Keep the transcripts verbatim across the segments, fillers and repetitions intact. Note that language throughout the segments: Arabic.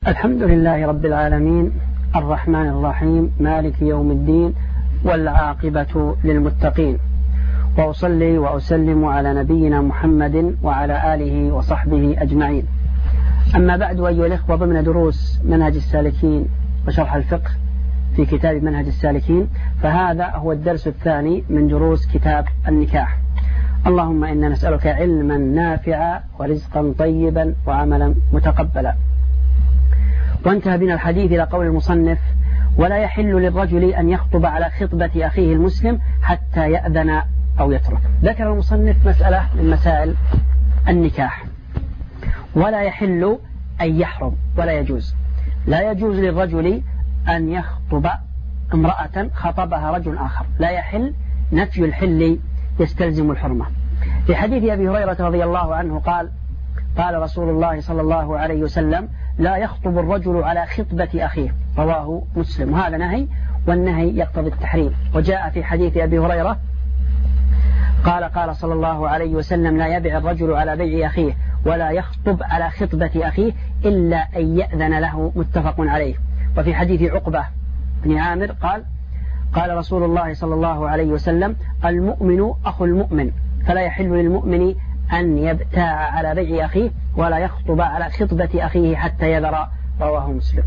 الحمد لله رب العالمين الرحمن الرحيم مالك يوم الدين والعاقبة للمتقين، وأصلي وأسلم على نبينا محمد وعلى آله وصحبه أجمعين. أما بعد، أيها الإخوة، ضمن دروس منهج السالكين وشرح الفقه في كتاب منهج السالكين، فهذا هو الدرس الثاني من دروس كتاب النكاح. اللهم إنا نسألك علما نافعا ورزقا طيبا وعملا متقبلا. وانتهى بنا الحديث إلى قول المصنف: ولا يحل للرجل أن يخطب على خطبة أخيه المسلم حتى يأذن أو يترك. ذكر المصنف مسألة من مسائل النكاح: ولا يحل أن يحرم، ولا يجوز لا يجوز للرجل أن يخطب امرأة خطبها رجل آخر. لا يحل، نفي الحل يستلزم الحرمة. في حديث أبي هريرة رضي الله عنه قال: قال رسول الله صلى الله عليه وسلم: لا يخطب الرجل على خطبة أخيه، رواه مسلم. وهذا نهي، والنهي يقتضي التحريم. وجاء في حديث أبي هريرة قال: قال صلى الله عليه وسلم: لا يبع الرجل على بيع أخيه ولا يخطب على خطبة أخيه إلا أن يأذن له، متفق عليه. وفي حديث عقبة بن عامر قال: قال رسول الله صلى الله عليه وسلم: المؤمن أخو المؤمن، فلا يحل للمؤمن أن يبتاع على بيع أخيه ولا يخطب على خطبة أخيه حتى يذر، رواه مسلم.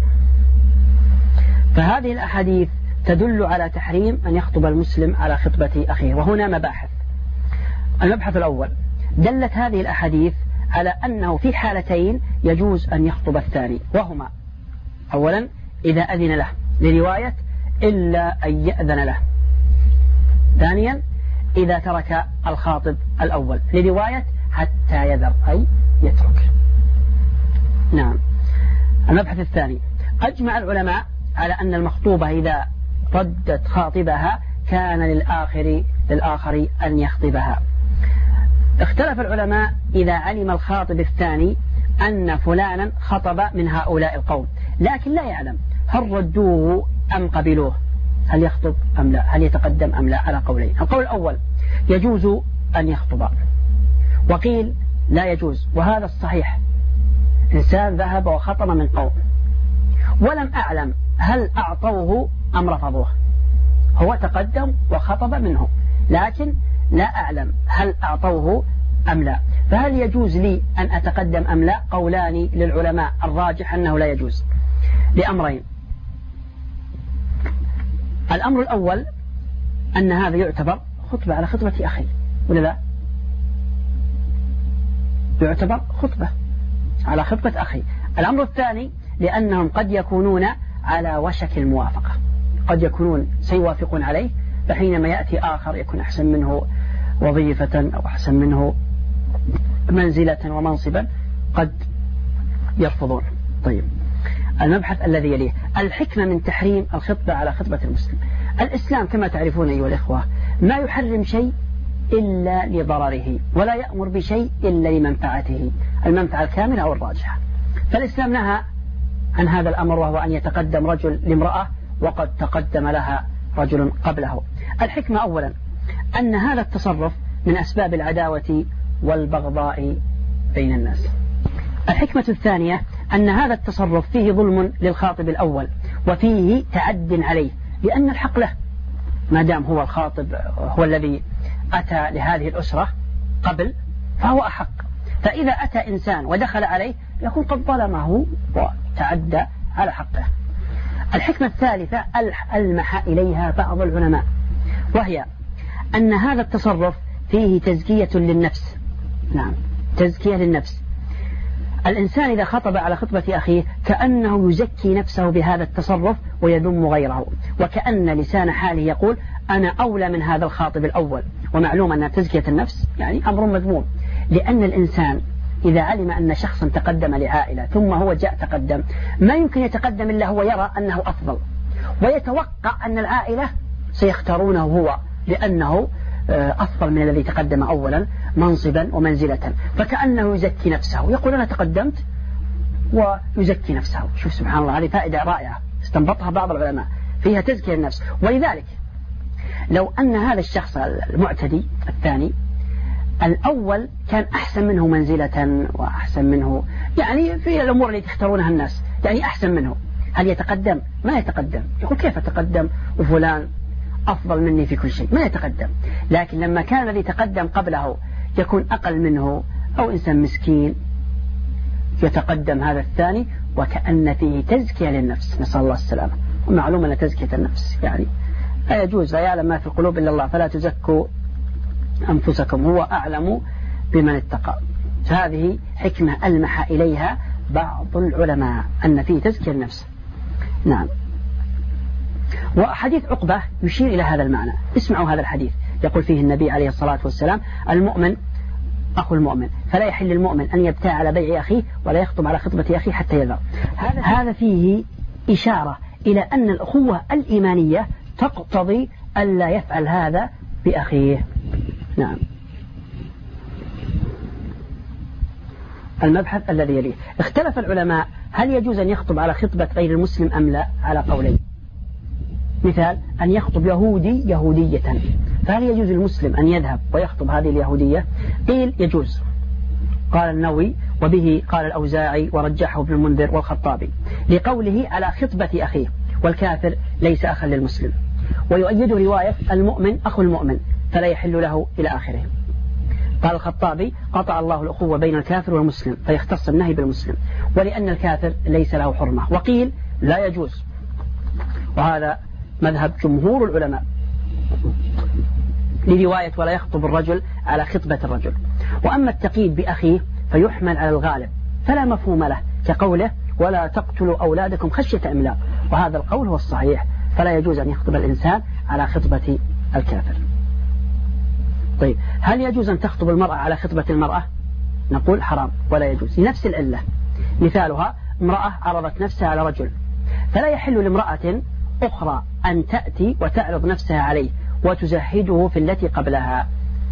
فهذه الأحاديث تدل على تحريم أن يخطب المسلم على خطبة أخيه. وهنا مباحث. المبحث الأول: دلت هذه الأحاديث على أنه في حالتين يجوز أن يخطب الثاني، وهما: أولا إذا أذن له، لرواية إلا أن يأذن له. ثانيا إذا ترك الخاطب الأول، لرواية حتى يذر، أي يترك. نعم. المبحث الثاني: أجمع العلماء على أن المخطوبة إذا ردت خاطبها كان للآخر للآخر أن يخطبها. اختلف العلماء إذا علم الخاطب الثاني أن فلانا خطب من هؤلاء القوم، لكن لا يعلم هل ردوه أم قبلوه، هل يخطب أم لا، هل يتقدم أم لا، على قولين. القول الأول: يجوز أن يخطب، وقيل لا يجوز، وهذا الصحيح. إنسان ذهب وخطب من قوم ولم أعلم هل أعطوه أم رفضوه، هو تقدم وخطب منه، لكن لا أعلم هل أعطوه أم لا، فهل يجوز لي أن أتقدم أم لا؟ قولان للعلماء، الراجح أنه لا يجوز لأمرين. الأمر الأول أن هذا يعتبر خطبة على خطبة أخي، ولا لا؟ يعتبر خطبة على خطبة أخي. الأمر الثاني لأنهم قد يكونون على وشك الموافقة، قد يكونون سيوافقون عليه، فحينما يأتي آخر يكون أحسن منه وظيفة أو أحسن منه منزلة ومنصبا قد يرفضون. طيب، المبحث الذي يليه: الحكمة من تحريم الخطبة على خطبة المسلم. الإسلام كما تعرفون أيها الإخوة ما يحرم شيء إلا لضرره، ولا يأمر بشيء إلا لمنفعته، المنفعة الكاملة أو الراجحة. فالإسلام نهى عن هذا الأمر، وهو أن يتقدم رجل لامرأة وقد تقدم لها رجل قبله. الحكمة أولا أن هذا التصرف من أسباب العداوة والبغضاء بين الناس. الحكمة الثانية أن هذا التصرف فيه ظلم للخاطب الأول، وفيه تعد عليه، لأن الحق له ما دام هو الخاطب، هو الذي أتى لهذه الأسرة قبل، فهو أحق. فإذا أتى إنسان ودخل عليه يكون قد ظلمه وتعدى على حقه. الحكمة الثالثة ألمح إليها بعض العلماء، وهي أن هذا التصرف فيه تزكية للنفس. نعم، تزكية للنفس. الإنسان إذا خطب على خطبة أخيه كأنه يزكي نفسه بهذا التصرف ويذم غيره، وكأن لسان حاله يقول: أنا أولى من هذا الخاطب الأول. ومعلوم أن تزكية النفس يعني أمر مذموم، لأن الإنسان إذا علم أن شخصا تقدم لعائلة ثم هو جاء تقدم، ما يمكن يتقدم إلا هو يرى أنه أفضل، ويتوقع أن العائلة سيختارونه هو لأنه أفضل من الذي تقدم أولا منصبا ومنزلة، فكأنه يزكي نفسه، يقول أنا تقدمت ويزكي نفسه. شوف سبحان الله، هذه فائدة رائعة استنبطها بعض العلماء، فيها تزكية النفس. ولذلك لو أن هذا الشخص المعتدي الثاني الأول كان أحسن منه منزلة وأحسن منه يعني في الأمور التي تختارونها الناس، يعني أحسن منه، هل يتقدم؟ ما يتقدم، يقول كيف أتقدم وفلان أفضل مني في كل شيء، ما يتقدم. لكن لما كان الذي تقدم قبله يكون أقل منه أو إنسان مسكين يتقدم هذا الثاني، وكأن فيه تزكية للنفس، نسأل الله السلامة. ومعلوم أن تزكية النفس يعني لا يجوز، لا يعلم ما في القلوب إلا الله، فلا تزكوا أنفسكم هو أعلم بمن اتقى. هذه حكمة ألمح إليها بعض العلماء أن فيه تزكية النفس. نعم. وحديث عقبة يشير إلى هذا المعنى، اسمعوا هذا الحديث، يقول فيه النبي عليه الصلاة والسلام: المؤمن أخو المؤمن، فلا يحل للمؤمن أن يبتاع على بيع أخيه ولا يخطب على خطبة أخيه حتى يذر. هذا هذا فيه إشارة إلى أن الأخوة الإيمانية تقتضي ألا يفعل هذا بأخيه. نعم. المبحث الذي يليه، اختلف العلماء هل يجوز أن يخطب على خطبة غير المسلم أم لا، على قولين. مثال أن يخطب يهودي يهودية، فهل يجوز للمسلم أن يذهب ويخطب هذه اليهودية؟ قيل يجوز، قال النووي وبه قال الأوزاعي ورجحه ابن المنذر والخطابي، لقوله على خطبة أخيه، والكافر ليس أخا للمسلم. ويؤيد رواية المؤمن أخو المؤمن فلا يحل له إلى آخره. قال الخطابي: قطع الله الأخوة بين الكافر والمسلم فيختص النهي بالمسلم، ولأن الكافر ليس له حرمة. وقيل لا يجوز، وهذا مذهب جمهور العلماء، لرواية ولا يخطب الرجل على خطبة الرجل. وأما التقييد بأخيه فيحمل على الغالب فلا مفهوم له، كقوله: ولا تقتلوا أولادكم خشية إملاق، وهذا القول هو الصحيح، فلا يجوز أن يخطب الإنسان على خطبة الكافر. طيب، هل يجوز أن تخطب المرأة على خطبة المرأة؟ نقول حرام ولا يجوز، لنفس العلة. مثالها: امرأة عرضت نفسها على رجل، فلا يحل لامرأة أخرى أن تأتي وتعرض نفسها عليه وتزهده في التي قبلها.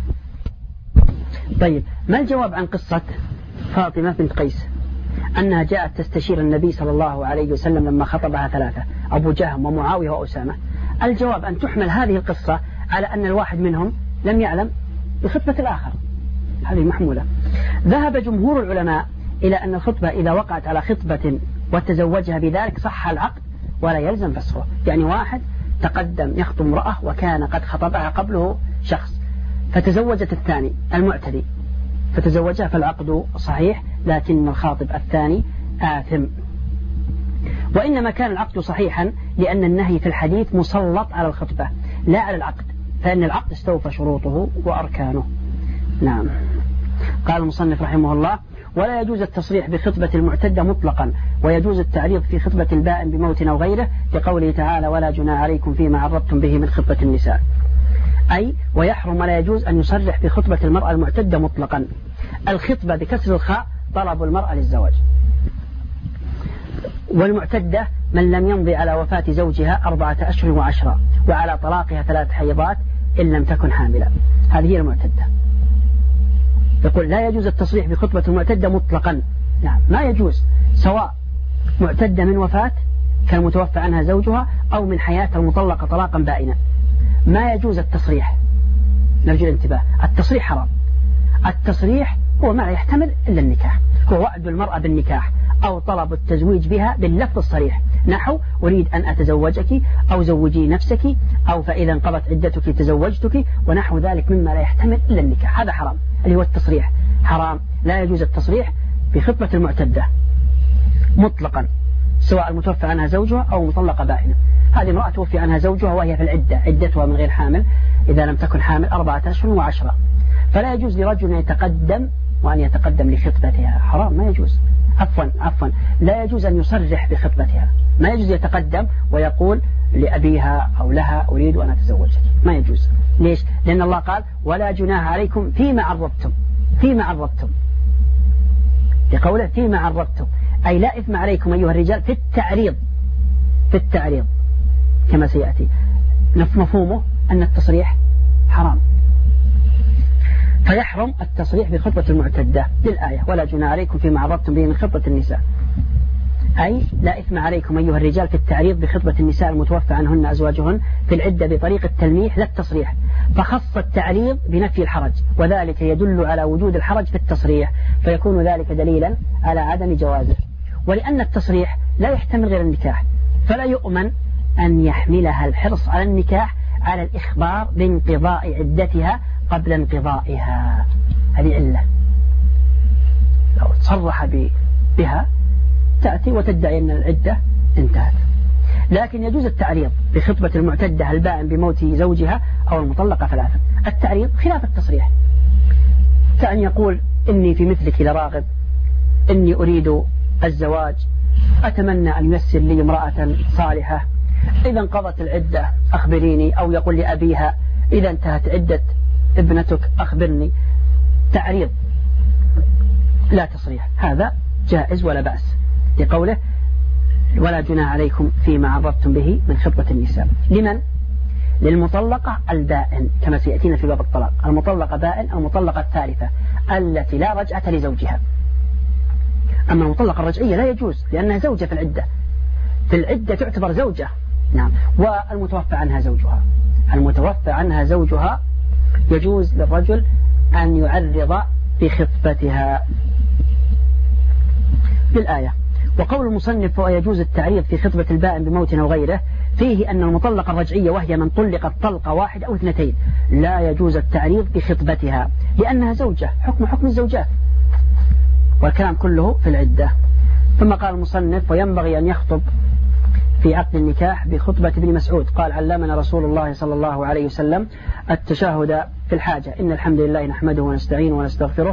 طيب، ما الجواب عن قصة فاطمة بنت قيس أنها جاءت تستشير النبي صلى الله عليه وسلم لما خطبها ثلاثة، أبو جهم ومعاوية وأسامة؟ الجواب أن تحمل هذه القصة على أن الواحد منهم لم يعلم بخطبة الآخر، هذه محمولة. ذهب جمهور العلماء إلى أن الخطبة إذا وقعت على خطبة وتزوجها بذلك صح العقد ولا يلزم فسخه. يعني واحد تقدم يخطب امرأة وكان قد خطبها قبله شخص، فتزوجت الثاني المعتدي فتزوجها، فالعقد صحيح، لكن الخاطب الثاني آثم. وإنما كان العقد صحيحا لأن النهي في الحديث مسلط على الخطبة لا على العقد، فإن العقد استوفى شروطه وأركانه. نعم. قال المصنف رحمه الله: ولا يجوز التصريح بخطبة المعتدة مطلقا، ويجوز التعريض في خطبة البائن بموت أو غيره، لقوله تعالى: ولا جناح عليكم فيما عرضتم به من خطبة النساء. أي ويحرم ولا يجوز أن يصرح بخطبة المرأة المعتدة مطلقا. الخطبة بكسر الخاء طلب المرأة للزواج. والمعتدة من لم يمضي على وفاة زوجها أربعة أشهر وعشرة، وعلى طلاقها ثلاث حيضات إن لم تكن حاملة، هذه هي المعتدة. يقول لا يجوز التصريح بخطبة المعتدة مطلقا. نعم، ما يجوز، سواء معتدة من وفاة كان متوفى عنها زوجها أو من حياة المطلقة طلاقا بائنا، ما يجوز التصريح. نرجو الانتباه، التصريح حرام. التصريح هو ما لا يحتمل إلا النكاح، هو وعد المرأة بالنكاح أو طلب التزويج بها باللفظ الصريح، نحو أريد أن أتزوجك أو زوجي نفسك أو فإذا انقضت عدتك تزوجتك، ونحو ذلك مما لا يحتمل إلا النكاح، هذا حرام، اللي هو التصريح حرام. لا يجوز التصريح بخطبة المعتدة مطلقا، سواء المتوفى عنها زوجها أو مطلقة بائنة. هذه امرأة توفي عنها زوجها وهي في العدة، عدتها من غير حامل إذا لم تكن حامل أربعة أشهر وعشرة، فلا يجوز لرجل أن يتقدم وأن يتقدم لخطبتها، حرام، ما يجوز. عفوا عفوا لا يجوز أن يصرح بخطبتها، ما يجوز يتقدم ويقول لأبيها أو لها أريد أن أتزوجك، ما يجوز. ليش؟ لأن الله قال: ولا جناح عليكم فيما عرضتم، فيما عرضتم، لقوله فيما عرضتم، أي لا إثم عليكم أيها الرجال في التعريض، في التعريض كما سيأتي. مفهومه أن التصريح حرام، فيحرم التصريح بخطبة المعتدة للآية: ولا جناح عليكم فيما عرضتم به من خطبة النساء، أي لا إثم عليكم أيها الرجال في التعريض بخطبة النساء المتوفى عنهن أزواجهن في العدة بطريق التلميح لا التصريح، فخص التعريض بنفي الحرج، وذلك يدل على وجود الحرج في التصريح، فيكون ذلك دليلا على عدم جوازه. ولأن التصريح لا يحتمل غير النكاح، فلا يؤمن أن يحملها الحرص على النكاح على الإخبار بانقضاء عدتها قبل انقضائها. هذه علة، لو تصرح بها تأتي وتدعي أن العدة انتهت. لكن يجوز التعريض بخطبة المعتدة البائن بموت زوجها أو المطلقة ثلاثا. التعريض خلاف التصريح، كأن يقول إني في مثلك لراغب، إني أريد الزواج، أتمنى أن ييسر لي امرأة صالحة، إذا انقضت العدة أخبريني، أو يقول لأبيها إذا انتهت عدة ابنتك أخبرني. تعريض لا تصريح، هذا جائز ولا بأس لقوله ولا جناح عليكم فيما عرضتم به من خطبة النساء. لمن؟ للمطلقة البائن كما سيأتينا في باب الطلاق، المطلقة بائن أو المطلقة الثالثة التي لا رجعة لزوجها. أما المطلقة الرجعية لا يجوز لأنها زوجة في العدة، في العدة تعتبر زوجة. نعم. والمتوفى عنها زوجها، المتوفى عنها زوجها يجوز للرجل أن يعرض بخطبتها بالآية. وقول المصنف ويجوز التعريض في خطبة البائن بموت أو غيره فيه أن المطلقة الرجعية وهي من طلقت طلقة واحدة أو اثنتين لا يجوز التعريض بخطبتها لأنها زوجة، حكم حكم الزوجات، والكلام كله في العدة. ثم قال المصنف وينبغي أن يخطب في عقد النكاح بخطبة ابن مسعود قال علمنا رسول الله صلى الله عليه وسلم التشهد في الحاجة، إن الحمد لله نحمده ونستعينه ونستغفره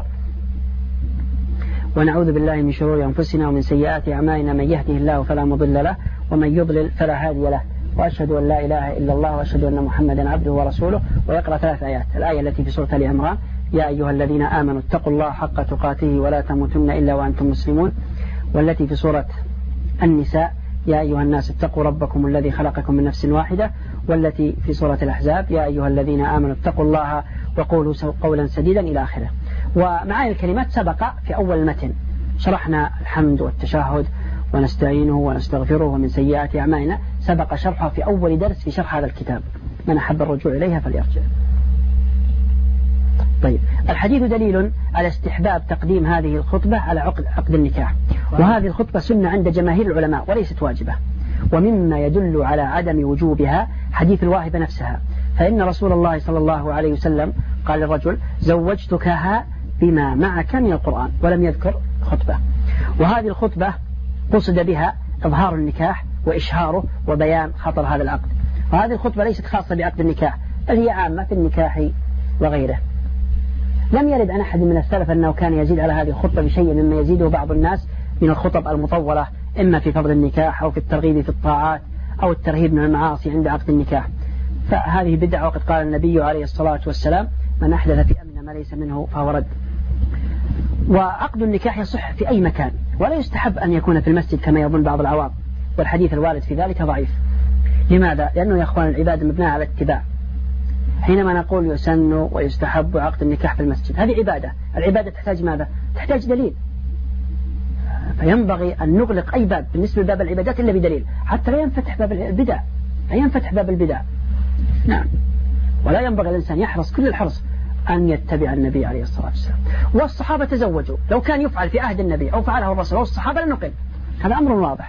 ونعوذ بالله من شرور أنفسنا ومن سيئات أعمالنا، من يهده الله فلا مضل له ومن يضلل فلا هادي له، وأشهد أن لا إله إلا الله وأشهد أن محمدا عبده ورسوله. ويقرأ ثلاث آيات، الآية التي في سورة آل عمران يا أيها الذين آمنوا اتقوا الله حق تقاته ولا تموتن إلا وأنتم مسلمون، والتي في سورة النساء يا أيها الناس اتقوا ربكم الذي خلقكم من نفس واحدة، والتي في سورة الأحزاب يا أيها الذين آمنوا اتقوا الله وقولوا قولا سديدا إلى آخره. ومعاني الكلمات سبق في أول المتن، شرحنا الحمد والتشهد ونستعينه ونستغفره ومن سيئات أعمالنا، سبق شرحه في أول درس في شرح هذا الكتاب، من أحب الرجوع إليها فليرجع. طيب، الحديث دليل على استحباب تقديم هذه الخطبة على عقد عقد النكاح، وهذه الخطبة سنة عند جماهير العلماء وليست واجبة. ومما يدل على عدم وجوبها حديث الواهبة نفسها، فإن رسول الله صلى الله عليه وسلم قال للرجل زوجتكها بما معك من القرآن، ولم يذكر خطبة. وهذه الخطبة قصد بها إظهار النكاح وإشهاره وبيان خطر هذا العقد. وهذه الخطبة ليست خاصة بعقد النكاح، بل هي عامة في النكاح وغيره. لم يرد عن أحد من السلف أنه كان يزيد على هذه الخطبة بشيء مما يزيده بعض الناس من الخطب المطولة، إما في فضل النكاح أو في الترغيب في الطاعات أو الترهيب من المعاصي عند عقد النكاح. فهذه بدعة، وقد قال النبي عليه الصلاة والسلام من أحدث في أمرنا ما ليس منه فهو رد. وعقد النكاح يصح في أي مكان، ولا يستحب أن يكون في المسجد كما يظن بعض العوام، والحديث الوارد في ذلك ضعيف. لماذا؟ لأنه يا أخوان العبادة مبناة على اتباع. حينما نقول يسن ويستحب عقد النكاح في المسجد، هذه عبادة. العبادة تحتاج ماذا؟ تحتاج دليل، فينبغي أن نغلق أي باب بالنسبة لباب العبادات إلا بدليل، حتى لا ينفتح باب البدع، لا ينفتح باب البدع. نعم. ولا ينبغي الإنسان يحرص كل الحرص أن يتبع النبي عليه الصلاة والسلام. والصحابة تزوجوا، لو كان يفعل في عهد النبي أو فعله الرسول والصحابة لنقل، هذا أمر واضح.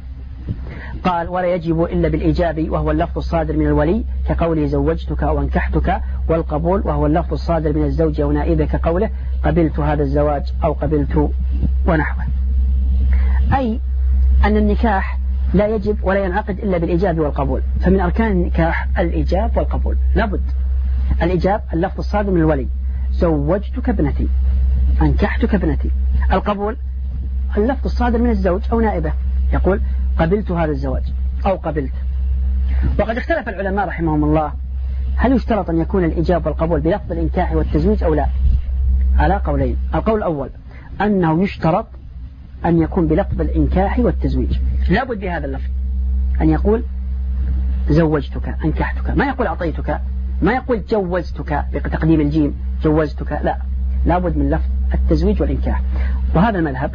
قال ولا يجب إلا بالإيجاب وهو اللفظ الصادر من الولي كقوله زوجتك أو انكحتك، والقبول وهو اللفظ الصادر من الزوج أو نائبه كقوله قبلت هذا الزواج أو قبلت ونحوه. أي أن النكاح لا يجب ولا ينعقد إلا بالإيجاب والقبول. فمن أركان النكاح الإيجاب والقبول، لابد. الإيجاب اللفظ الصادر من الولي زوجتك ابنتي أنكحتك ابنتي. القبول اللفظ الصادر من الزوج أو نائبه يقول قبلت هذا الزواج أو قبلت. وقد اختلف العلماء رحمهم الله هل يشترط أن يكون الإيجاب والقبول بلفظ الإنكاح والتزويج أو لا، على قولين. القول الأول أنه يشترط أن يكون بلفظ الإنكاح والتزويج، لابد بهذا اللفظ، أن يقول زوجتك أنكحتك، ما يقول أعطيتك، ما يقول جوزتك بتقديم الجيم جوزتك، لا، لابد من لفظ التزويج والإنكاح. وهذا المذهب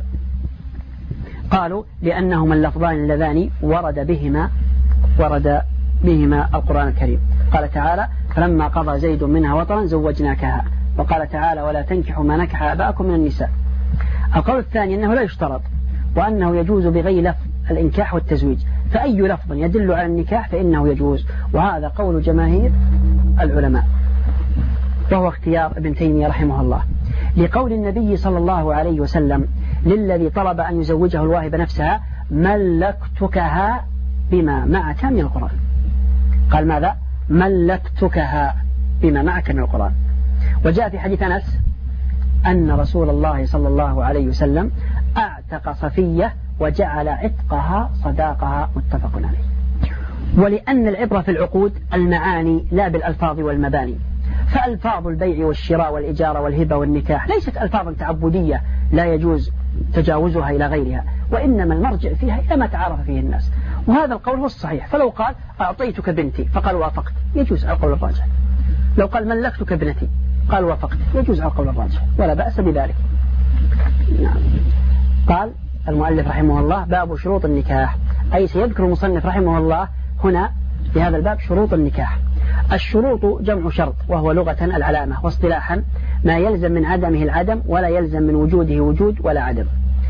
قالوا لأنهما اللفظان اللذان ورد بهما ورد بهما القرآن الكريم. قال تعالى فلما قضى زيد منها وطرا زوجناكها، وقال تعالى ولا تنكحوا ما نكح آباءكم من النساء. القول الثاني أنه لا يشترط، وأنه يجوز بغير لفظ الإنكاح والتزويج، فأي لفظ يدل على النكاح فإنه يجوز، وهذا قول جماهير العلماء، وهو اختيار ابن تيمية رحمه الله، لقول النبي صلى الله عليه وسلم للذي طلب أن يزوجه الواهب نفسها: ملكتكها بما معك من القرآن. قال ماذا؟ ملكتكها بما معك من القرآن. وجاء في حديث أنس أن رسول الله صلى الله عليه وسلم أعتق صفية وجعل عتقها صداقها، متفق عليه. ولأن العبرة في العقود المعاني لا بالألفاظ والمباني، فألفاظ البيع والشراء والإجارة والهبة والنكاح ليست ألفاظا تعبدية لا يجوز تجاوزها إلى غيرها، وإنما المرجع فيها إلى ما تعارف فيه الناس، وهذا القول هو الصحيح. فلو قال أعطيتك بنتي فقال وافقت، يجوز على القول الراجح. لو قال ملكتك ابنتي قال وافقت، يجوز على القول الراجح ولا بأس بذلك. نعم. قال المؤلف رحمه الله: باب شروط النكاح، أي سيذكر المصنف رحمه الله هنا في هذا الباب شروط النكاح. الشروط جمع شرط، وهو لغة العلامة، واصطلاحا ما يلزم من عدمه العدم ولا يلزم من وجوده وجود ولا عدم.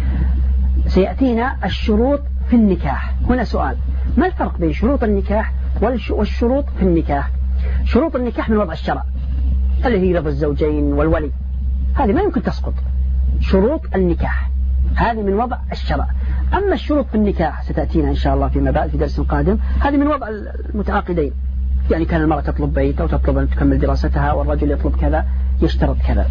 سيأتينا الشروط في النكاح. هنا سؤال: ما الفرق بين شروط النكاح والشروط في النكاح؟ شروط النكاح من وضع الشرع اللي هي رضا الزوجين والولي، هذه ما يمكن تسقط. شروط النكاح هذه من وضع الشرع. أما الشروط في النكاح ستأتينا إن شاء الله فيما بعد في درس قادم، هذه من وضع المتعاقدين، يعني كان المرأة تطلب بيت أو تطلب أن تكمل دراستها، والرجل يطلب كذا يشترط كذا.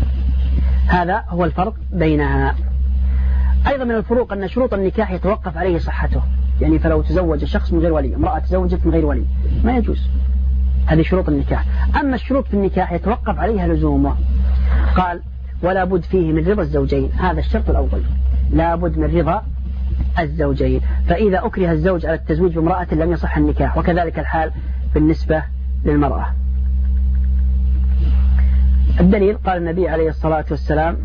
هذا هو الفرق بينها. أيضا من الفروق أن شروط النكاح يتوقف عليه صحته، يعني فلو تزوج شخص من غير ولي، امرأة تزوجت من غير ولي، ما يجوز. هذه شروط النكاح. أما الشروط في النكاح يتوقف عليها لزومه. قال: ولا بد فيه من رضا الزوجين، هذا الشرط الأول، لا بد من رضا الزوجين، فإذا أكره الزوج على التزويج بامرأة لم يصح النكاح، وكذلك الحال بالنسبة للمرأة. الدليل قال النبي عليه الصلاة والسلام: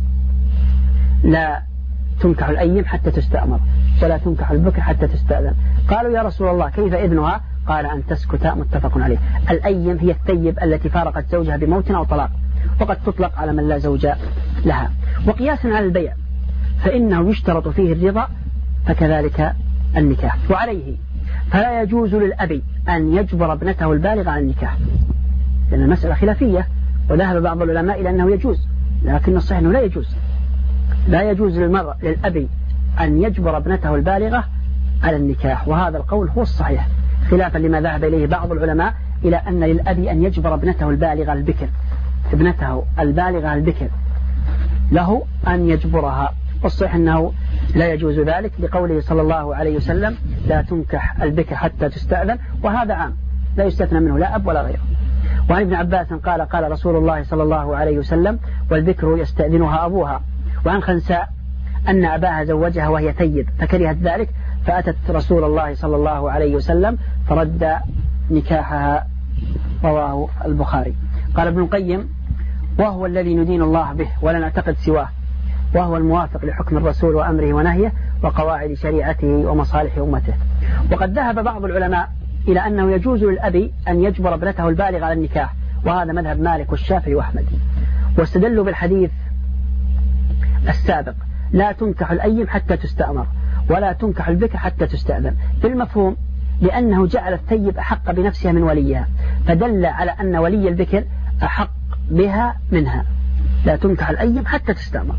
لا تنكح الأيم حتى تستأمر ولا تنكح البكر حتى تستأذن. قالوا: يا رسول الله كيف إذنها؟ قال: أن تسكت، متفق عليه. الأيم هي الثيب التي فارقت زوجها بموت أو طلاق، وقد تطلق على من لا زوج لها. وقياسا على البيع فإنه يشترط فيه الرضا، فكذلك النكاح. وعليه فلا يجوز للأبي أن يجبر ابنته البالغة على النكاح، لأن المسألة خلافية، وذهب بعض العلماء إلى أنه يجوز، لكن الصحيح أنه لا يجوز. لا يجوز للمرء للأبي أن يجبر ابنته البالغة على النكاح، وهذا القول هو الصحيح، خلافا لما ذهب إليه بعض العلماء إلى أن للأبي أن يجبر ابنته البالغة البكر، ابنته البالغة البكر له أن يجبرها، والصحيح أنه لا يجوز ذلك، لقوله صلى الله عليه وسلم: لا تنكح البكر حتى تستأذن، وهذا عام لا يستثنى منه لا أب ولا غيره. وعن ابن عباس قال: قال رسول الله صلى الله عليه وسلم: والبكر يستأذنها أبوها. وعن خنساء أن أباها زوجها وهي ثيب فكرهت ذلك، فأتت رسول الله صلى الله عليه وسلم فرد نكاحها، رواه البخاري. قال ابن القيم: وهو الذي ندين الله به ولا نعتقد سواه، وهو الموافق لحكم الرسول وأمره ونهيه وقواعد شريعته ومصالح أمته. وقد ذهب بعض العلماء إلى أنه يجوز للأبي أن يجبر ابنته البالغة على النكاح، وهذا مذهب مالك والشافعي وأحمد، واستدلوا بالحديث السابق: لا تنكح الأيم حتى تستأمر ولا تنكح البكر حتى تستأذن، بالمفهوم لأنه جعل الثيب أحق بنفسها من وليها، فدل على أن ولي البكر أحق بها منها. لا تنكح الأيم حتى تستأمر.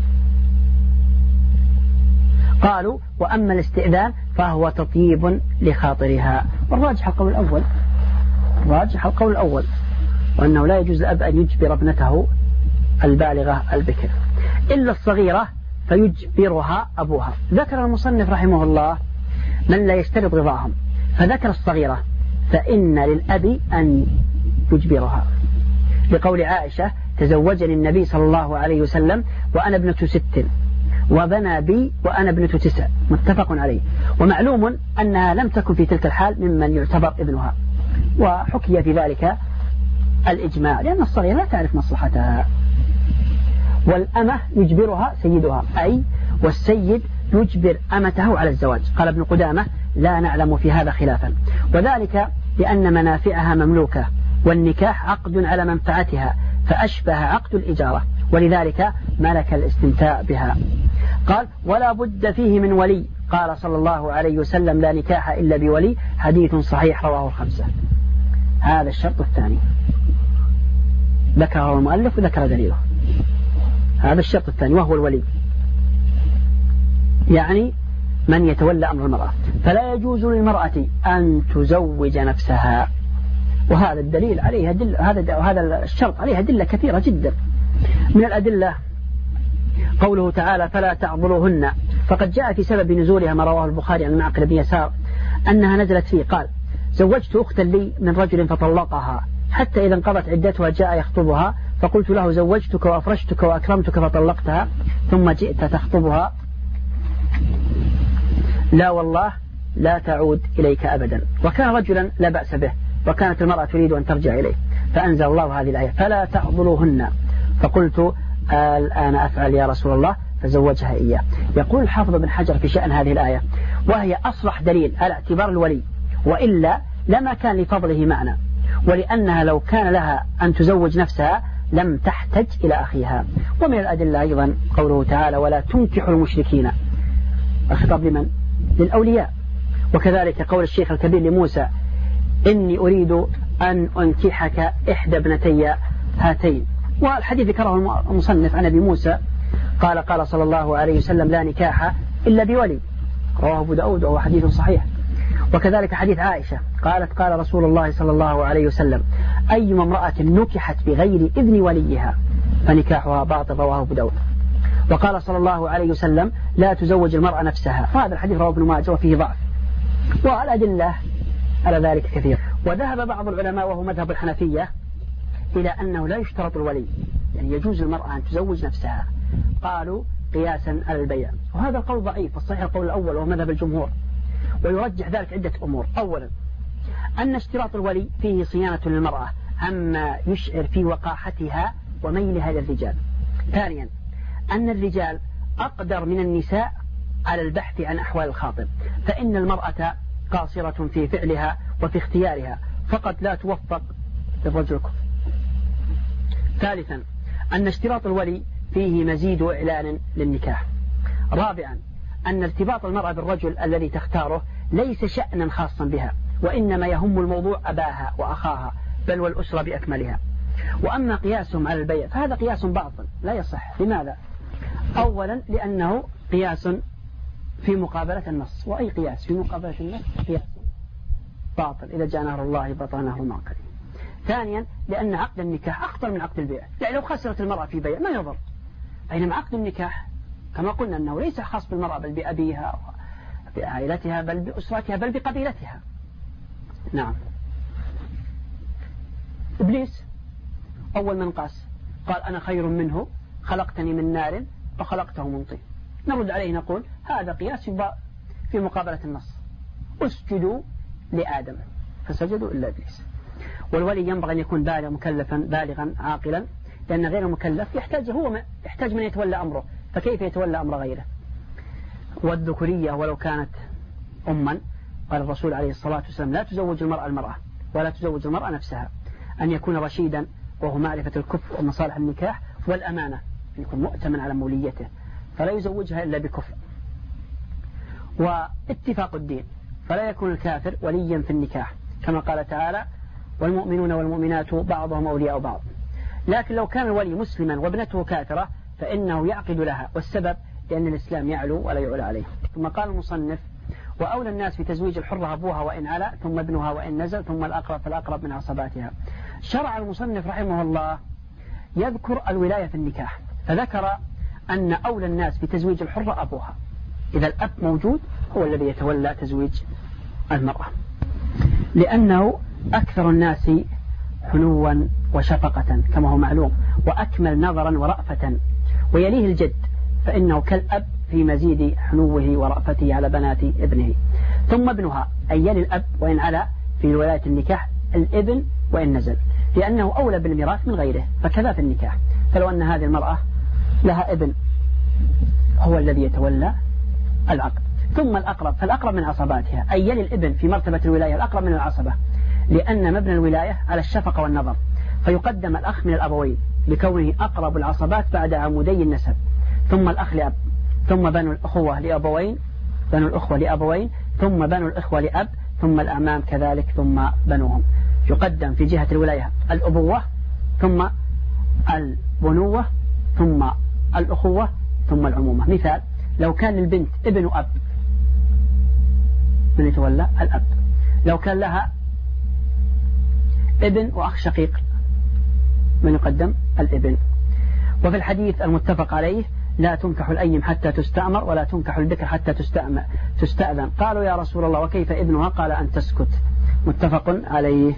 قالوا: وأما الاستئذان فهو تطيب لخاطرها. والراجح القول الأول، الراجح القول الأول، وأنه لا يجوز للأب أن يجبر ابنته البالغة البكر إلا الصغيرة فيجبرها أبوها. ذكر المصنف رحمه الله من لا يشترط رضاهم، فذكر الصغيرة فإن للأب أن يجبرها، لقول عائشة: تزوجني النبي صلى الله عليه وسلم وأنا ابنة ست وبنى بي وأنا ابنة تسع، متفق عليه. ومعلوم أنها لم تكن في تلك الحال ممن يعتبر ابنها، وحكي في ذلك الإجماع، لأن الصغيرة لا تعرف مصلحتها. والأمة يجبرها سيدها، أي والسيد يجبر أمته على الزواج. قال ابن قدامة: لا نعلم في هذا خلافا، وذلك لأن منافعها مملوكة، والنكاح عقد على منفعتها، فأشبه عقد الإجارة، ولذلك ملك الاستمتاع بها. قال ولا بد فيه من ولي، قال صلى الله عليه وسلم لا نكاح إلا بولي، حديث صحيح رواه الخمسة. هذا الشرط الثاني ذكره المؤلف وذكر دليله. هذا الشرط الثاني وهو الولي، يعني من يتولى أمر المرأة. فلا يجوز للمرأة أن تزوج نفسها، وهذا الدليل عليه أدلة، هذا هذا الشرط عليه أدلة كثيرة جدا. من الأدلة قوله تعالى فلا تعضلوهن، فقد جاء في سبب نزولها ما رواه البخاري عن معقل بن يسار أنها نزلت فيه، قال زوجت أختا لي من رجل فطلقها حتى إذا انقضت عدتها جاء يخطبها، فقلت له زوجتك وأفرشتك وأكرمتك فطلقتها، ثم جئت تخطبها لا والله لا تعود إليك أبدا. وكان رجلا لا بأس به، وكانت المرأة تريد أن ترجع إليه، فأنزل الله هذه الآية فلا تعضلوهن، فقلت الآن أفعل يا رسول الله، فزوجها إياه. يقول الحافظ بن حجر في شأن هذه الآية وهي أصلح دليل على اعتبار الولي، وإلا لما كان لفضله معنى، ولأنها لو كان لها أن تزوج نفسها لم تحتج إلى أخيها. ومن الأدلة أيضا قوله تعالى ولا تنكحوا المشركين، الخطاب لمن؟ للأولياء. وكذلك قول الشيخ الكبير لموسى إني أريد أن أنكحك إحدى ابنتي هاتين. والحديث ذكره المصنف عن أبي موسى قال قال صلى الله عليه وسلم لا نكاح إلا بولي، رواه أبو داود وهو حديث صحيح. وكذلك حديث عائشة قالت قال رسول الله صلى الله عليه وسلم أيما امرأة نكحت بغير إذن وليها فنكاحها باطل، رواه أبو داود. وقال صلى الله عليه وسلم لا تزوج المرأة نفسها، فهذا الحديث رواه ابن ماجه وفيه ضعف. والأدلة على ذلك كثير. وذهب بعض العلماء وهو مذهب الحنفية إلى أنه لا يشترط الولي، يعني يجوز المرأة أن تزوج نفسها، قالوا قياسا على البيع. وهذا القول ضعيف، والصحيح القول الأول وهو مذهب الجمهور. ويرجح ذلك عدة أمور. أولا أن اشتراط الولي فيه صيانة للمرأة عما يشعر في وقاحتها وميلها للرجال. ثانيا أن الرجال أقدر من النساء على البحث عن أحوال الخاطب، فإن المرأة قاصرة في فعلها وفي اختيارها فقد لا توفق للرجل. ثالثا أن اشتراط الولي فيه مزيد إعلان للنكاح. رابعا أن ارتباط المرأة بالرجل الذي تختاره ليس شأنا خاصا بها، وإنما يهم الموضوع أباها وأخاها بل والأسرة بأكملها. وأما قياسهم على البيع فهذا قياس باطل لا يصح. لماذا؟ أولا لأنه قياس في مقابلة النص، وأي قياس في مقابلة النص قياس باطل، إذا جاء نهر الله بطل نهر المعقل. ثانيا لأن عقد النكاح أخطر من عقد البيع، يعني لو خسرت المرأة في بيع ما يضر، بينما عقد النكاح كما قلنا أنه ليس خاص بالمرأة بل بأبيها بعائلتها بل بأسرتها بل بقبيلتها. نعم. إبليس أول من قاس قال أنا خير منه خلقتني من نار وخلقته من طين. نرد عليه نقول هذا قياس في مقابلة النص، اسجدوا لآدم فسجدوا إلا إبليس. والولي ينبغي أن يكون بالغ مكلفا بالغا عاقلا، لأن غير المكلف يحتاج هو يحتاج من يتولى أمره، فكيف يتولى أمر غيره؟ والذكورية ولو كانت أما، قال الرسول عليه الصلاة والسلام لا تزوج المرأة المرأة ولا تزوج المرأة نفسها، أن يكون رشيدا وهو معرفة الكفء ومصالح النكاح والأمانة، يكون مؤتمن على موليته فلا يزوجها إلا بكفء. واتفاق الدين، فلا يكون الكافر وليا في النكاح كما قال تعالى والمؤمنون والمؤمنات بعضهم أولياء بعض. لكن لو كان الولي مسلما وابنته كافرة فإنه يعقد لها، والسبب لأن الإسلام يعلو ولا يعلى عليه. ثم قال المصنف وأولى الناس في تزويج الحرة أبوها وإن علا ثم ابنها وإن نزل ثم الأقرب فالأقرب من عصباتها. شرع المصنف رحمه الله يذكر الولاية في النكاح، فذكر أن أولى الناس في تزويج الحرة أبوها، إذا الأب موجود هو الذي يتولى تزويج المرأة، لأنه أكثر الناس حنوا وشفقة كما هو معلوم، وأكمل نظرا ورأفة، ويليه الجد فإنه كالأب في مزيد حنوه ورأفته على بنات ابنه. ثم ابنها أي يلي الأب وإن علا في ولاية النكاح الابن وإن نزل، لأنه أولى بالميراث من غيره، فكذا في النكاح. فلو أن هذه المرأة لها ابن هو الذي يتولى العقد. ثم الأقرب فالأقرب من عصباتها أي يلي الابن في مرتبة الولاية الأقرب من العصبة، لأن مبنى الولاية على الشفقة والنظر، فيقدم الأخ من الأبوين لكونه أقرب العصبات بعد عمودي النسب، ثم الأخ لأب ثم بنو الأخوة لأبوين بنو الأخوة لأبوين ثم بنو الأخوة لأب ثم الأعمام كذلك ثم بنوهم. يقدم في جهة الولاية الأبوة ثم البنوة ثم الأخوة ثم العمومة. مثال: لو كان للبنت ابن أب من يتولى؟ الأب. لو كان لها ابن وأخ شقيق من يقدم؟ الابن. وفي الحديث المتفق عليه: لا تنكح الأيم حتى تستأمر ولا تنكح البكر حتى تستأذن. قالوا: يا رسول الله وكيف ابنها؟ قال: أن تسكت. متفق عليه.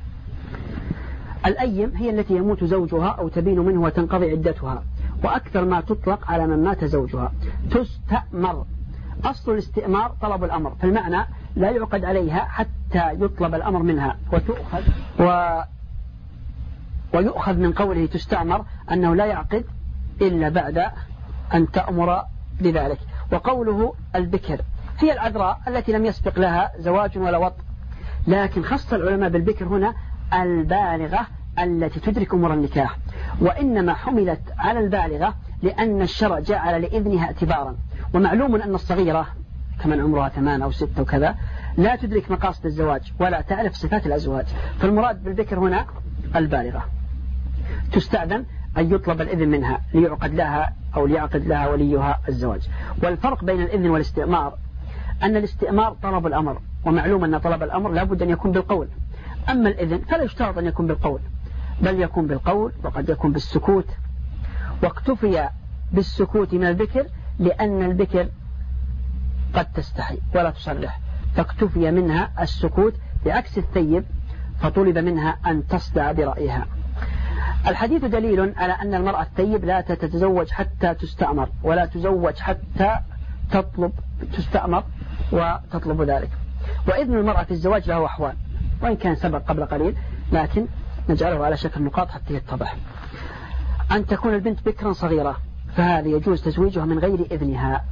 الأيم هي التي يموت زوجها أو تبين منه وتنقضي عدتها، وأكثر ما تطلق على من مات زوجها. تستأمر، أصل الاستئمار طلب الأمر، فالمعنى لا يعقد عليها حتى يطلب الأمر منها، وتؤخذ و... ويؤخذ من قوله تستأمر أنه لا يعقد إلا بعد أن تأمر بذلك. وقوله البكر هي العذراء التي لم يسبق لها زواج ولا وطء، لكن خص العلماء بالبكر هنا البالغة التي تدرك أمور النكاح، وإنما حملت على البالغة لأن الشرع جعل لإذنها اعتبارا. ومعلوم أن الصغيرة كمن عمرها ثمان أو ستة وكذا لا تدرك مقاصد الزواج ولا تعرف صفات الأزواج، فالمراد بالبكر هنا البالغة. تستأذن أن يطلب الإذن منها ليعقد لها أو ليعقد لها وليها الزواج. والفرق بين الإذن والاستئمار أن الاستئمار طلب الأمر، ومعلوم أن طلب الأمر لا بد أن يكون بالقول. أما الإذن فلا يشترط أن يكون بالقول، بل يكون بالقول وقد يكون بالسكوت. واكتفي بالسكوت من البكر لأن البكر قد تستحي ولا تصرح، فاكتفي منها السكوت، بعكس الثيب فطلب منها أن تصدع برأيها. الحديث دليل على أن المرأة الثيب لا تتزوج حتى تستأمر، ولا تزوج حتى تطلب تستأمر وتطلب ذلك. وإذن المرأة في الزواج له أحوال، وإن كان سبق قبل قليل لكن نجعله على شكل نقاط حتى يتضح. أن تكون البنت بكرا صغيرة، فهذا يجوز تزويجها من غير إذنها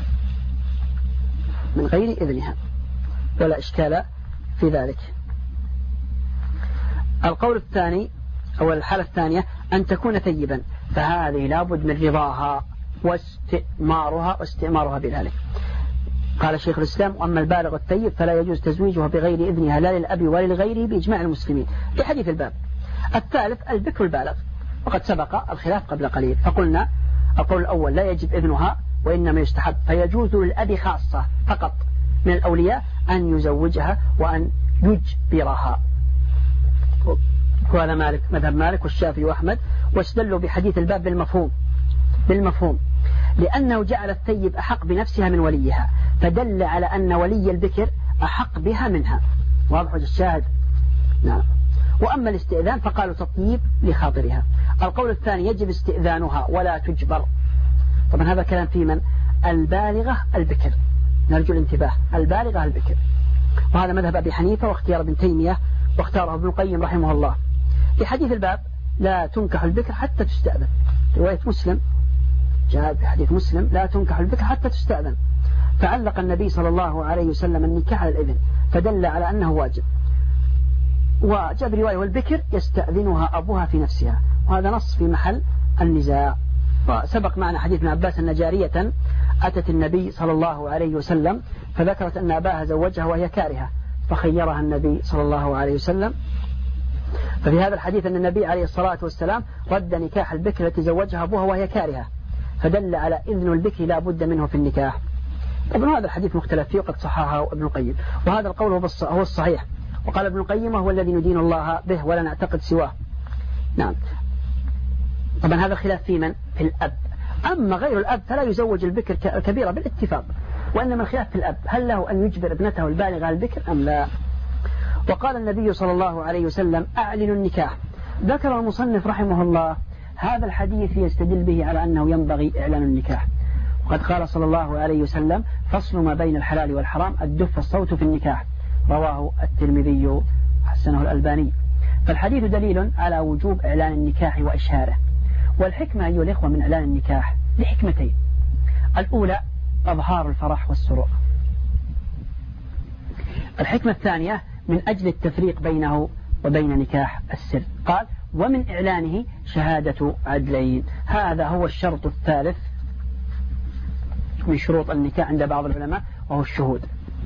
من غير إذنها ولا إشكال في ذلك. القول الثاني أو الحالة الثانية أن تكون ثيبا، فهذه لابد من رضاها واستئمارها واستئمارها بذلك. قال شيخ الإسلام: وأما البالغ الثيب فلا يجوز تزويجها بغير إذنها لا للأب ولا لغيره بإجماع المسلمين، في حديث الباب. الثالث البكر البالغ، وقد سبق الخلاف قبل قليل، فقلنا القول الأول لا يجب إذنها وإنما يستحب، فيجوز للأب خاصة فقط من الأولياء أن يزوجها وأن يجبرها. وهذا مالك مذهب مالك والشافعي وأحمد، واستدلوا بحديث الباب بالمفهوم بالمفهوم لأنه جعل الثيب أحق بنفسها من وليها، فدل على أن ولي البكر أحق بها منها. واضح الشاهد؟ نعم. وأما الاستئذان فقالوا تطيب لخاطرها. القول الثاني يجب استئذانها ولا تجبر. طبعا هذا كلام في من؟ البالغة البكر، نرجو الانتباه، البالغة البكر. وهذا مذهب أبي حنيفة واختيار ابن تيمية واختاره ابن القيم رحمه الله. في حديث الباب لا تنكح البكر حتى تستأذن، رواية مسلم، جاء في حديث مسلم لا تنكح البكر حتى تستأذن، فعلق النبي صلى الله عليه وسلم النكاح على الإذن، فدل على أنه واجب. وجاء برواية والبكر يستأذنها أبوها في نفسها، وهذا نص في محل النزاع. وسبق معنا حديث ابن عباس أن جارية أتت النبي صلى الله عليه وسلم فذكرت أن أباها زوجها وهي كارهة، فخيرها النبي صلى الله عليه وسلم. ففي هذا الحديث أن النبي عليه الصلاة والسلام رد نكاح البكر التي زوجها أبوها وهي كارهة، فدل على إذن البكر لا بد منه في النكاح. طبعا هذا الحديث مختلف فيه وقد صححه ابن القيم، وهذا القول هو الصحيح. وقال ابن القيم: هو الذي ندين الله به ولا نعتقد سواه. نعم. طبعا هذا خلاف في من؟ في الأب. أما غير الأب فلا يزوج البكر الكبيرة بالاتفاق، وإنما الخلاف في الأب، هل له أن يجبر ابنته البالغة البكر أم لا؟ وقال النبي صلى الله عليه وسلم: أعلنوا النكاح. ذكر المصنف رحمه الله هذا الحديث يستدل به على أنه ينبغي إعلان النكاح، وقد قال صلى الله عليه وسلم: فصل ما بين الحلال والحرام الدف الصوت في النكاح، رواه الترمذي حسنه الألباني. فالحديث دليل على وجوب إعلان النكاح وإشهاره. والحكمة أيها الإخوة من إعلان النكاح لحكمتين: الأولى إظهار الفرح والسرور، الحكمة الثانية من أجل التفريق بينه وبين نكاح السر. قال: ومن إعلانه شهادة عدلين. هذا هو الشرط الثالث من شروط النكاح عند بعض العلماء وهو الشهود.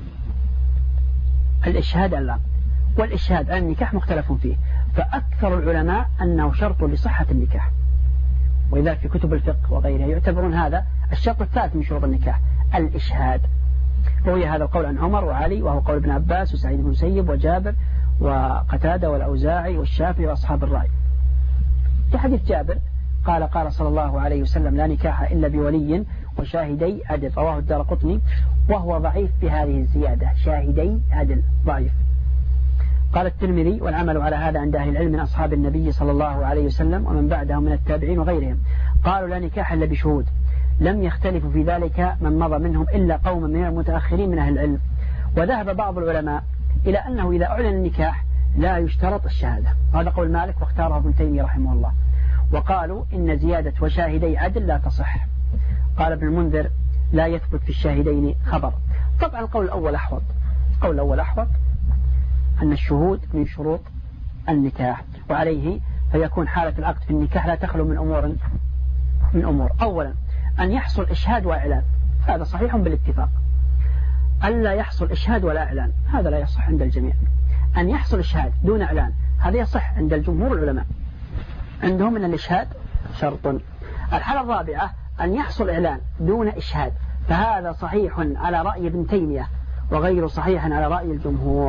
الإشهاد العقد والإشهاد على النكاح مختلف فيه، فأكثر العلماء أنه شرط لصحة النكاح، ولذلك في كتب الفقه وغيرها يعتبرون هذا الشرط الثالث من شروط النكاح الإشهاد. روي هذا القول عن عمر وعلي، وهو قول ابن عباس وسعيد بن مسيب وجابر وقتادة والأوزاعي والشافعي وأصحاب الرأي. في حديث جابر قال قال صلى الله عليه وسلم: لا نكاح إلا بولي وشاهدي عدل، رواه الدارقطني، وهو ضعيف بهذه الزيادة، شاهدي عدل ضعيف. قال الترمذي: والعمل على هذا عند أهل العلم من أصحاب النبي صلى الله عليه وسلم ومن بعدهم من التابعين وغيرهم، قالوا لا نكاح إلا بشهود. لم يختلف في ذلك من مضى منهم إلا قوم من المتأخرين من أهل العلم. وذهب بعض العلماء إلى أنه إذا أعلن النكاح لا يشترط الشهادة، هذا قول مالك واختاره ابن تيمية رحمه الله. وقالوا إن زيادة وشاهدي عدل لا تصح. قال ابن المنذر: لا يثبت في الشاهدين خبر. طبعا القول الأول أحوط، القول الأول أحوط أن الشهود من شروط النكاح، وعليه فيكون حالة العقد في النكاح لا تخلو من أمور من أمور أولا أن يحصل إشهاد وإعلان، هذا صحيح بالاتفاق. ألا يحصل إشهاد ولا إعلان هذا لا يصح عند الجميع. أن يحصل إشهاد دون إعلان هذا يصح عند الجمهور العلماء، عندهم من الإشهاد شرط. الحالة الرابعة أن يحصل إعلان دون إشهاد، فهذا صحيح على رأي ابن تيمية وغير صحيح على رأي الجمهور.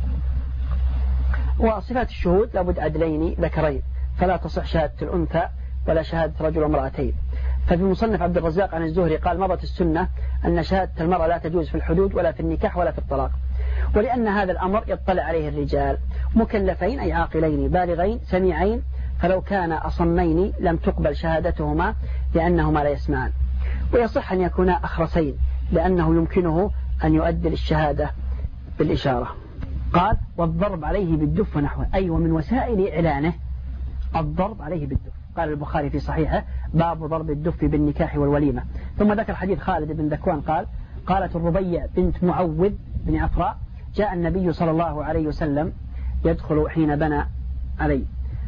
وصفات الشهود لابد عدلين ذكرين، فلا تصح شهادة الأنثى ولا شهادة رجل وامرأتين. ففي مصنف عبد الرزاق عن الزهري قال: مضت السنة أن شهادة المرأة لا تجوز في الحدود ولا في النكاح ولا في الطلاق، ولأن هذا الأمر يطلع عليه الرجال مكلفين أي عاقلين بالغين سميعين، فلو كان أصمين لم تقبل شهادتهما لأنهما لا يسمعان. ويصح أن يكونا أخرسين لأنه يمكنه أن يؤدي الشهادة بالإشارة. قال: والضرب عليه بالدف ونحوه، أي ومن وسائل إعلانه الضرب عليه بالدف. قال البخاري في صحيحه: باب ضرب الدف بالنكاح والوليمة. ثم ذكر حديث خالد بن ذكوان قال: قالت الربيع بنت معوذ بن عفراء: جاء النبي صلى الله عليه وسلم يدخل حين بنى علي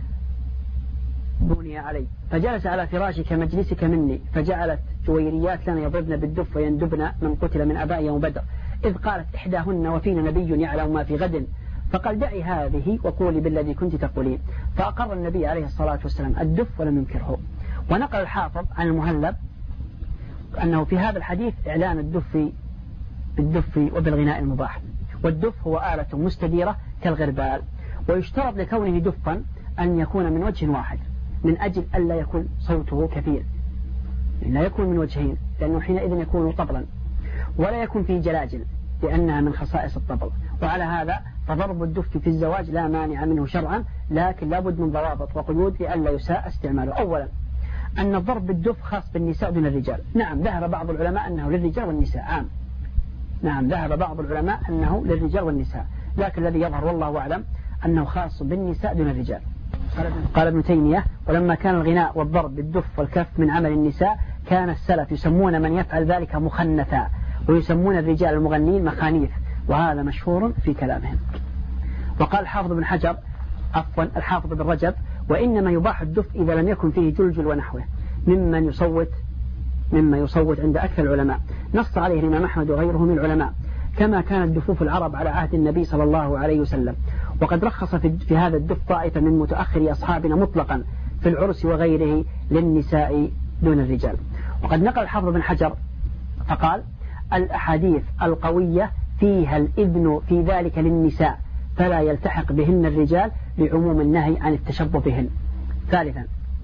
بني علي، فجلس على فراشك مجلسك مني، فجعلت جويريات لنا يضربن بالدف ويندبن من قتل من أباء يوم بدر، إذ قالت إحداهن: وفينا نبي يعلم ما في غد، فقال: دعي هذه وقولي بالذي كنت تقولين. فأقر النبي عليه الصلاة والسلام الدف ولم ينكره. ونقل الحافظ عن المهلب أنه في هذا الحديث إعلان الدف بالدف وبالغناء المباح. والدف هو آلة مستديرة كالغربال، ويشترط لكونه دفا أن يكون من وجه واحد من أجل ألا يكون صوته كثير، لا يكون من وجهين لأنه حينئذ يكون طبلا، ولا يكون فيه جلاجل لأنها من خصائص الطبل. وعلى هذا فضرب الدف في الزواج لا مانع منه شرعا، لكن لابد من ضوابط وقيود لئلا يساء استعماله. أولا أن الضرب بالدف خاص بالنساء دون الرجال. نعم ذهب بعض العلماء أنه للرجال والنساء عام، نعم ذهب بعض العلماء أنه للرجال والنساء، لكن الذي يظهر والله أعلم أنه خاص بالنساء دون الرجال. قال ابن تيمية: ولما كان الغناء والضرب بالدف والكف من عمل النساء كان السلف يسمون من يفعل ذلك مخنثا، ويسمون الرجال المغنين مخانيث، وهذا مشهور في كلامهم. وقال الحافظ بن حجر عفوا الحافظ بن رجب: وإنما يباح الدف إذا لم يكن فيه جلجل ونحوه ممن يصوت مما يصوت عند أكثر العلماء. نص عليه الإمام أحمد وغيره من العلماء، كما كانت دفوف العرب على عهد النبي صلى الله عليه وسلم. وقد رخص في هذا الدف طائفة من متأخر أصحابنا مطلقا في العرس وغيره للنساء دون الرجال. وقد نقل الحافظ بن حجر فقال: الأحاديث القوية فيها الإذن في ذلك للنساء، فلا يلتحق بهن الرجال لعموم النهي عن التشبه بهن. ثالثا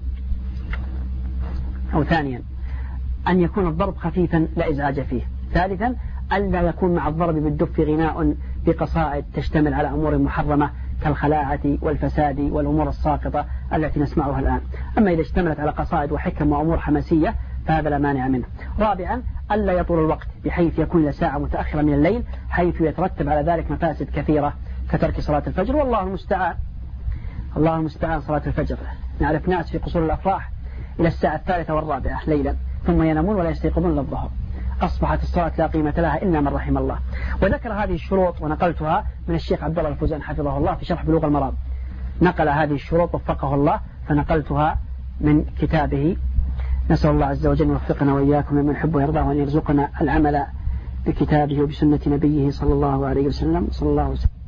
أو ثانيا أن يكون الضرب خفيفا لا إزعاج فيه. ثالثا ألا يكون مع الضرب بالدف غناء بقصائد تشتمل على أمور محرمة كالخلاعة والفساد والأمور الساقطة التي نسمعها الآن. أما إذا اشتملت على قصائد وحكم وأمور حماسية فهذا لا مانع منه. رابعا ألا يطول الوقت بحيث يكون لساعة متأخرة من الليل، حيث يترتب على ذلك مفاسد كثيرة كترك صلاة الفجر، والله المستعان. الله المستعان صلاة الفجر نعرف ناس في قصور الأفراح إلى الساعة الثالثة والرابعة ليلا ثم ينامون ولا يستيقظون للظهر، أصبحت الصلاة لا قيمة لها إلا من رحم الله. وذكر هذه الشروط ونقلتها من الشيخ عبد الله الفوزان حفظه الله في شرح بلوغ المرام، نقل هذه الشروط وفقه الله فنقلتها من كتابه نسأل الله عز وجل يوفقنا وإياكم ممن يحب ويرضاه وأن يرزقنا العمل بكتابه وبسنة نبيه صلى الله عليه وسلم. صلى الله وسلم